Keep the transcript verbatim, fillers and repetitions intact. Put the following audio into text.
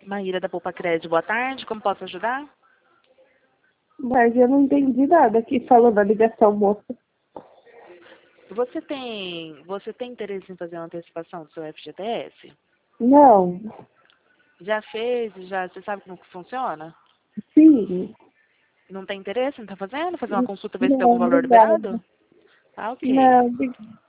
Maíra da Poupa Crédito, boa tarde. Como posso ajudar? Mas eu não entendi nada que falou na ligação, moça. Você tem, você tem interesse em fazer uma antecipação do seu F G T S? Não. Já fez? Já, você sabe como que funciona? Sim. Não tem interesse em estar fazendo? Fazer uma consulta, ver se tem Não, algum valor obrigada. liberado? Ah, ok. Não, obrigada.